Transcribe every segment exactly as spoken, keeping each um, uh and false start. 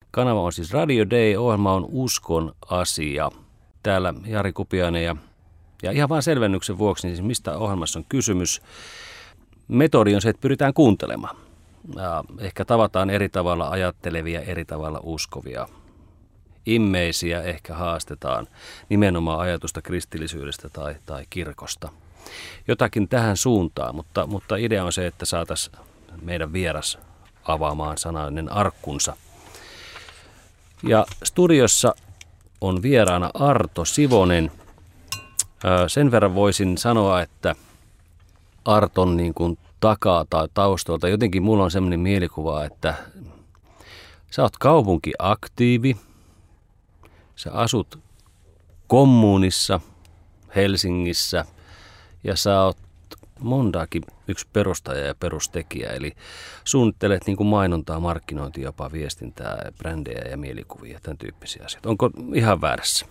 Kanava on siis Radio Day, ohjelma on Uskon asia. Täällä Jari Kupiainen ja, ja ihan vain selvennyksen vuoksi, niin siis mistä ohjelmassa on kysymys. Metodi on se, että pyritään kuuntelemaan. Ja ehkä tavataan eri tavalla ajattelevia, eri tavalla uskovia. Immeisiä ehkä haastetaan nimenomaan ajatusta kristillisyydestä tai, tai kirkosta. Jotakin tähän suuntaan, mutta, mutta idea on se, että saataisiin meidän vieras avaamaan sanainen arkkunsa. Ja studiossa on vieraana Arto Sivonen. Sen verran voisin sanoa, että Arton niin kuin takaa tai taustalta jotenkin mulla on sellainen mielikuva, että sä oot kaupunkiaktiivi, sä asut kommunissa Helsingissä ja sä oot montaakin yksi perustaja ja perustekijä, eli suunnittelet niin kuin mainontaa, markkinointia, jopa viestintää, brändejä ja mielikuvia, tämän tyyppisiä asioita. Onko ihan väärässä?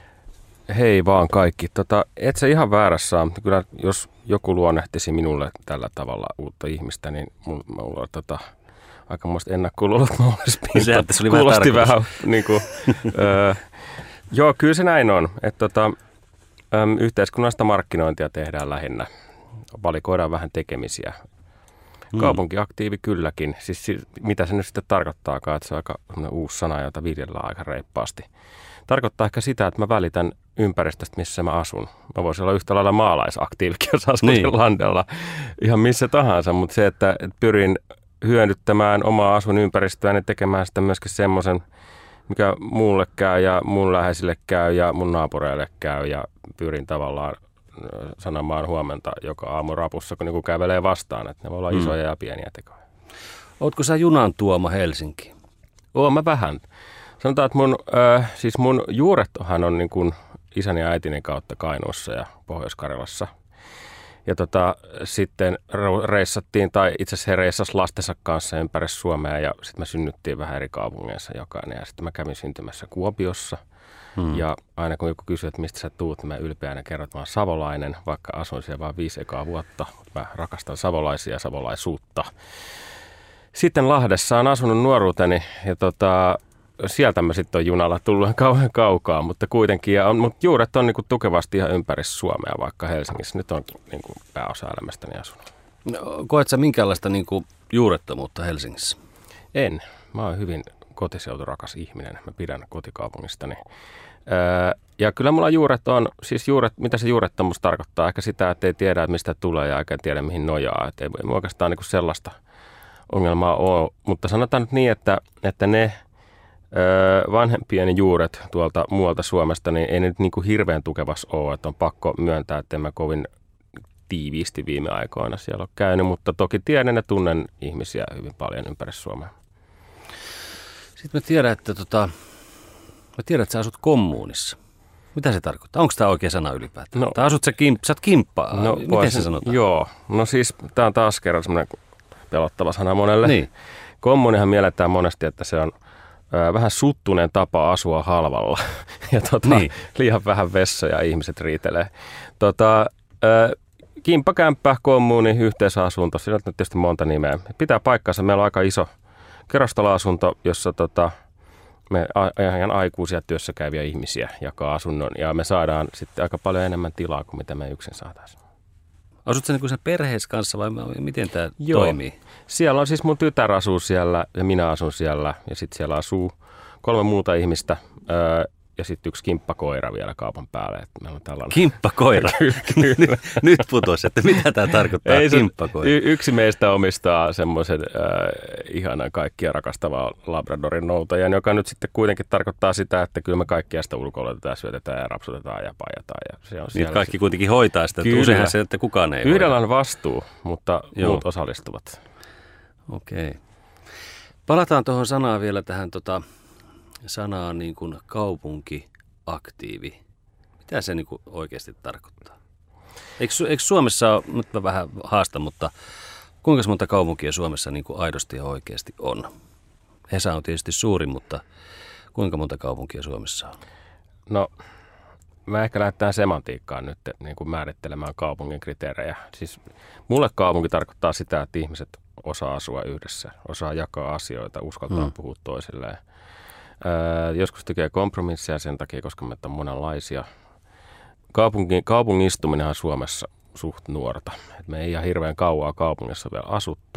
Hei vaan kaikki. Tota, et sä ihan väärässä ole. Kyllä jos joku luonnehtisi minulle tällä tavalla uutta ihmistä, niin mulla on tota, aikamoista ennakkoilua, että mä olisin kuulosti vähän. Niin kuin, öö, joo, kyllä se näin on. Että tota, äm, yhteiskunnallista markkinointia tehdään lähinnä. Valikoidaan vähän tekemisiä. Hmm. Kaupunkiaktiivi kylläkin. Siis mitä se nyt sitten tarkoittaakaan, että se on aika uusi sana, jota viljellään aika reippaasti. Tarkoittaa ehkä sitä, että mä välitän ympäristöstä, missä mä asun. Mä voisin olla yhtä lailla maalaisaktiivikin, jos asuisin niin landella ihan missä tahansa, mutta se, että pyrin hyödyttämään omaa asuinympäristöäni niin tekemään sitä myöskin semmoisen, mikä mulle käy ja mun läheisille käy ja mun naapureille käy ja pyrin tavallaan sanomaan huomenta joka aamu rapussa, kun niin kävelee vastaan, että ne voi olla mm. isoja ja pieniä tekoja. Ootko sä junan tuoma Helsinkiin? Oon mä vähän. Sanotaan, että mun, äh, siis mun juurethan on niin kuin isäni ja äitini kautta Kainuussa ja Pohjois-Karjalassa. Ja tota, sitten reissattiin, tai itse asiassa he reissasivat lastensa kanssa ympäri Suomea ja sitten me synnyttiin vähän eri kaupungeissa jokainen. Ja sitten mä kävin syntymässä Kuopiossa. Hmm. Ja aina kun joku kysyy, että mistä sä tuut, niin mä ylpeänä kerron, että mä oon savolainen, vaikka asuin siellä vain viisi ekaa vuotta. Mä rakastan savolaisia ja savolaisuutta. Sitten Lahdessa on asunut nuoruuteni ja tota, sieltä mä sitten on junalla tullut kauhean kaukaa, mutta kuitenkin. Ja on, mutta juuret on niinku tukevasti ihan ympäri Suomea, vaikka Helsingissä nyt on niinku pääosa elämästäni asunut. No, koet sä minkäänlaista niinku juurettomuutta Helsingissä? En. Mä oon hyvin kotiseuturakas ihminen. Mä pidän kotikaupungistani. Öö, ja kyllä mulla juuret on, siis juuret, mitä se juurettomuus tarkoittaa? Ehkä sitä, että ei tiedä, että mistä tulee ja eikä tiedä, mihin nojaa. Että ei voi oikeastaan niinku sellaista ongelmaa ole. Mutta sanotaan nyt niin, että, että ne öö, vanhempien juuret tuolta muualta Suomesta, niin ei ne nyt niinku hirveän tukevas ole. Että on pakko myöntää, että en mä kovin tiiviisti viime aikoina siellä ole käynyt. Mutta toki tiedän ja tunnen ihmisiä hyvin paljon ympäri Suomea. Sitten mä tiedän, että, tota, mä tiedän, että sä asut kommunissa. Mitä se tarkoittaa? Onko tämä oikea sana ylipäätään? No, tai asut sä, kimp, sä oot kimppaa? No, miten vois, se sanotaan? Joo, no siis tämä on taas kerran semmoinen pelottava sana monelle. Niin. Kommunihan mielletään monesti, että se on ö, vähän suttuneen tapa asua halvalla. ja tota, niin. liian vähän vessoja ihmiset riitelee. Tota, ö, kimppakämppä, kommuni, yhteisasunto, siinä on tietysti monta nimeä. Pitää paikkansa, meillä on aika iso kerrostaloasunto, jossa tota, me ihan aikuisia työssä käyviä ihmisiä jakaa asunnon ja me saadaan sitten aika paljon enemmän tilaa kuin mitä me yksin saataisiin. Asutko sä niin sen perheessä kanssa vai miten tämä Joo. toimii? Siellä on siis mun tytär asuu siellä ja minä asun siellä ja sitten siellä asuu kolme muuta ihmistä öö, ja sitten yksi kimppakoira vielä kaupan päälle. Että meillä on tällainen... Kimppakoira? Kyllä. Nyt putosi, että mitä tämä tarkoittaa, Ei, kimppakoira? Y- yksi meistä omistaa semmoisen äh, ihanan kaikkia rakastavaa Labradorin noutajan, joka nyt sitten kuitenkin tarkoittaa sitä, että kyllä me kaikkia sitä ulkoilutetaan, syötetään ja rapsutetaan ja pajataan. Ja se on niin kaikki kuitenkin hoitaa sitä, että useinhan se, että kukaan ei Yhdellä hoida. on vastuu, mutta Joo. muut osallistuvat. Okei. Okay. Palataan tuohon sanaan vielä tähän tota... sanaa niin kuin kaupunkiaktiivi. Mitä se niin kuin oikeasti tarkoittaa? Eikö, eikö Suomessa ole, nyt mä vähän haastan, mutta kuinka monta kaupunkia Suomessa niin kuin aidosti ja oikeasti on? Hesa on tietysti suuri, mutta kuinka monta kaupunkia Suomessa on? No, mä ehkä lähdetään semantiikkaan nyt niin kuin määrittelemään kaupungin kriteerejä. Siis mulle kaupunki tarkoittaa sitä, että ihmiset osaa asua yhdessä, osaa jakaa asioita, uskaltaa hmm. puhua toisilleen. Joskus tekee kompromisseja sen takia, koska meitä on monenlaisia. Kaupungin, kaupungistuminen on Suomessa suht nuorta. Et me ei ihan hirveän kauaa kaupungissa vielä asuttu.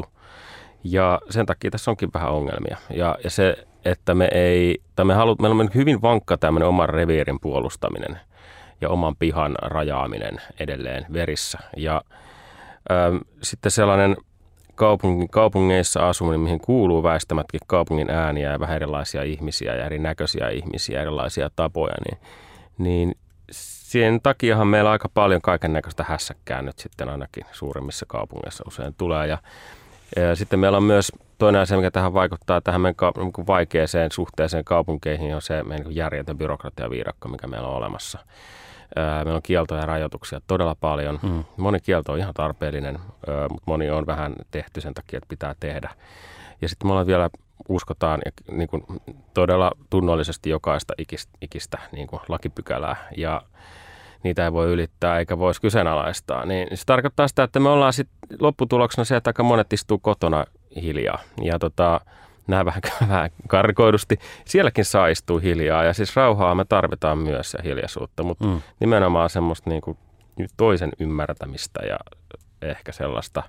Ja sen takia tässä onkin vähän ongelmia. Ja, ja se, että me ei, tai me haluat, meillä on hyvin vankka tämmöinen oman reviirin puolustaminen ja oman pihan rajaaminen edelleen verissä. Ja ähm, sitten sellainen kaupungin, kaupungeissa asuminen, mihin kuuluu väistämätkin kaupungin ääniä ja vähän erilaisia ihmisiä ja erinäköisiä ihmisiä, erilaisia tapoja, niin, niin sen takiahan meillä aika paljon kaiken näköistä hässäkkää nyt sitten ainakin suurimmissa kaupungeissa usein tulee. Ja, ja sitten meillä on myös toinen asia, mikä tähän vaikuttaa tähän meidän ka- vaikeaseen suhteeseen kaupunkeihin, on se meidän järjetön byrokratiaviidakko, mikä meillä on olemassa. Meillä on kieltoja ja rajoituksia todella paljon. Mm. Moni kielto on ihan tarpeellinen, mutta moni on vähän tehty sen takia, että pitää tehdä. Ja sitten me ollaan vielä uskotaan niin kuin todella tunnollisesti jokaista ikistä, ikistä niin kuin lakipykälää ja niitä ei voi ylittää eikä voisi kyseenalaistaa. Niin se tarkoittaa sitä, että me ollaan sitten lopputuloksena se, että aika monet istuu kotona hiljaa ja tota, nämä vähän, vähän karkoidusti. Sielläkin saa istua hiljaa ja siis rauhaa me tarvitaan myös ja hiljaisuutta, mutta mm. nimenomaan semmoista niin kuin toisen ymmärtämistä ja ehkä sellaista,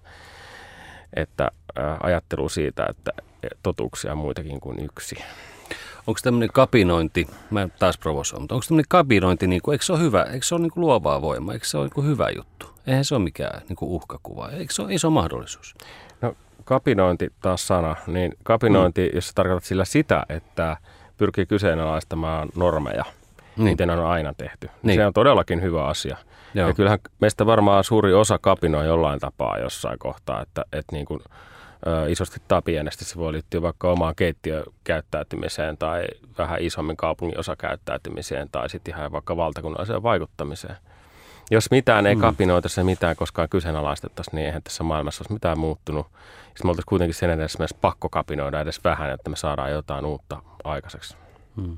että ajattelu siitä, että totuuksia on muitakin kuin yksi. Onko tämmöinen kapinointi, mä taas provosoin, mutta onko tämmöinen kapinointi, niin kuin, eikö se ole hyvä, eikö se ole niin kuin luovaa voimaa, eikö se ole niin kuin hyvä juttu? Eihän se ole mikään niin kuin uhkakuva, eikö se ole iso mahdollisuus? No kapinointi taas sana, niin kapinointi, mm. jos sä tarkoitat sillä sitä, että pyrkii kyseenalaistamaan normeja, niin. miten on aina tehty, niin. Se on todellakin hyvä asia. Joo. Ja kyllähän meistä varmaan suuri osa kapinoi jollain tapaa jossain kohtaa, että, että niin kuin, ö, isosti tai pienesti se voi liittyä vaikka omaan keittiökäyttäytymiseen tai vähän isommin kaupungin osakäyttäytymiseen tai sitten ihan vaikka valtakunnalliseen vaikuttamiseen. Jos mitään ei kapinoitaisi ja mitään koskaan kyseenalaistettaisi, niin eihän tässä maailmassa olisi mitään muuttunut. Sitten me oltaisiin kuitenkin sen edes myös pakko kapinoida edes vähän, että me saadaan jotain uutta aikaiseksi. Hmm.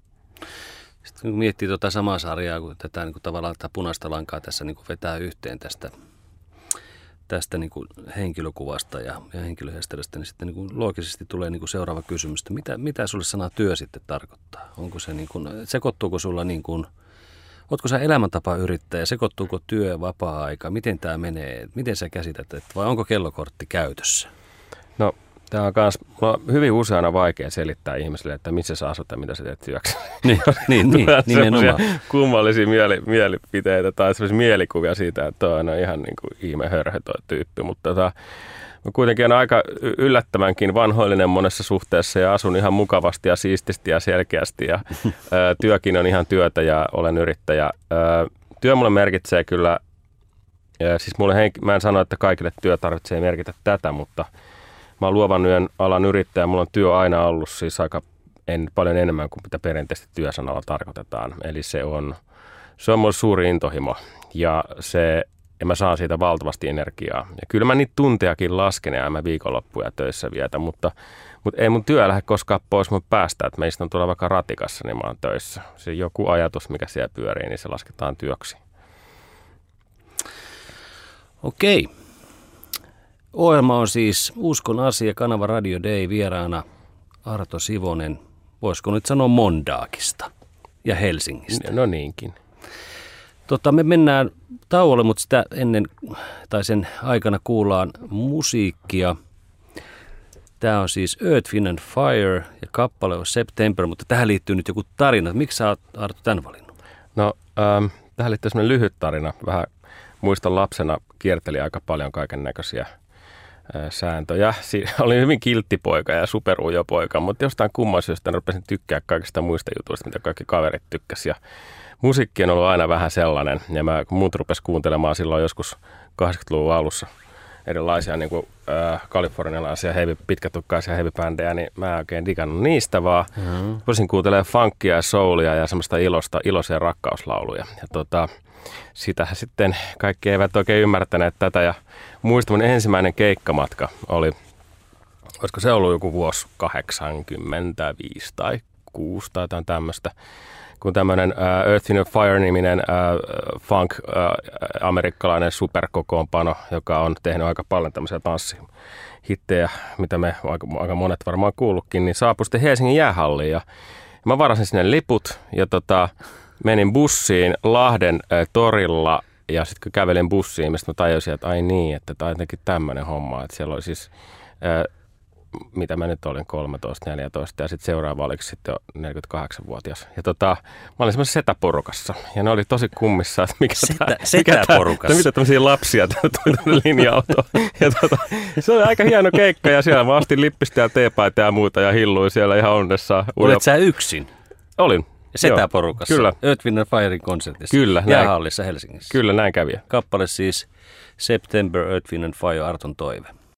Sitten kun miettii tuota samaa sarjaa, kun tätä niin kuin tavallaan tätä punaista lankaa tässä niin kuin vetää yhteen tästä, tästä niin kuin henkilökuvasta ja, ja henkilöhistoriasta, niin sitten niin kuin loogisesti tulee niin kuin seuraava kysymys, että mitä, mitä sulle sana työ sitten tarkoittaa? Onko se niin kuin, sekoittuuko sulla niin kuin, ootko sä elämäntapa yrittäjä, sekoittuuko työ ja vapaa-aika, miten tämä menee, miten sä käsität, vai onko kellokortti käytössä? No tämä on myös hyvin useana vaikea selittää ihmisille, että missä sä asut ja mitä sä teet työksi. Niin, niin, niin nimenomaan. Kummallisia mieli, mielipiteitä tai sellaisia mielikuvia siitä, että toi on ihan niin kuin ihme hörhö toi tyyppi, mutta tota, kuitenkin on aika yllättävänkin vanhoillinen monessa suhteessa ja asun ihan mukavasti ja siististi ja selkeästi ja ä, työkin on ihan työtä ja olen yrittäjä. Ä, työ mulle merkitsee kyllä, ja siis mulle henk- mä en sano, että kaikille työ tarvitsee merkitä tätä, mutta mä oon luovan yön alan yrittäjä, mulla on työ aina ollut siis aika en, paljon enemmän kuin mitä perinteisesti työsanalla tarkoitetaan. Eli se on, se on mulle suuri intohimo ja se ja mä saan siitä valtavasti energiaa. Ja kyllä mä niitä tuntejakin lasken ja mä viikonloppuja töissä vietä, mutta, mutta ei mun työ lähde koskaan pois mun päästä, että meistä on tuolla vaikka ratikassa, niin mä oon töissä. Se joku ajatus, mikä siellä pyörii, niin se lasketaan työksi. Okei. Ohjelma on siis Uskon asia, kanava Radio Day, vieraana Arto Sivonen, voisiko nyt sanoa Mondaakista ja Helsingistä. No niinkin. Tota, me mennään tauolle, mutta sitä ennen tai sen aikana kuullaan musiikkia. Tämä on siis Earth, Wind and Fire ja kappale on September, mutta tähän liittyy nyt joku tarina. Miksi sä oot, Arto, tämän valinnut? No, ähm, tähän liittyy sellainen lyhyt tarina. Vähän muistan lapsena kierteli aika paljon kaiken näköisiä äh, sääntöjä. Siinä oli hyvin kiltti poika ja superujo poika, mutta jostain kumman syystä rupesin tykkää kaikista muista jutuista, mitä kaikki kaverit tykkäsivät. Musiikki on ollut aina vähän sellainen, ja mä, kun muut rupesi kuuntelemaan silloin joskus kahdeksankymmentäluvun alussa erilaisia niin kuin, äh, kalifornialaisia heavy, pitkätukkaisia heavy-bändejä, niin mä en oikein digannut niistä, vaan mm-hmm. voisin kuuntelemaan funkia ja soulia ja semmoista ilosta, iloisia rakkauslauluja. Ja tota, sitähän sitten kaikki eivät oikein ymmärtäneet tätä, ja muistan mun ensimmäinen keikkamatka oli, olisiko se ollut joku vuosi kahdeksankymmentäviisi tai kuusi tai jotain tämmöistä, kun tämmöinen uh, Earth, Wind and Fire-niminen uh, funk-amerikkalainen uh, superkokoonpano, joka on tehnyt aika paljon tämmöisiä tanssihittejä, mitä me aika, aika monet varmaan kuullutkin, niin saapui sitten Helsingin jäähalliin. Ja, Mä varasin sinne liput ja tota, menin bussiin Lahden ä, torilla ja sitten kun kävelin bussiin, mistä mä tajusin, että ai niin, että tämä on jotenkin tämmöinen homma, että siellä oli siis, ä, mitä mä nyt olin, kolmetoista neljätoista ja sitten seuraava oliko sitten jo neljäkymmentäkahdeksanvuotias. Ja tota, mä olin semmoisessa setäporukassa ja ne oli tosi kummissa, että mikä Setä, tämä, setäporukassa. mitä tämmöisiä lapsia tuli tänne linja-autoon. Ja tota, se oli aika hieno keikka ja siellä mä astin lippistä ja teepaita ja muuta ja hilluin siellä ihan onnessaan. Olet sä yksin? Olin. Setäporukassa. Kyllä. Earth, Wind and Firen konsertissa. Kyllä. Jäähallissa Helsingissä. Kyllä, näin kävi. Kappale siis September, Earth, Wind and Fire, Arton toive.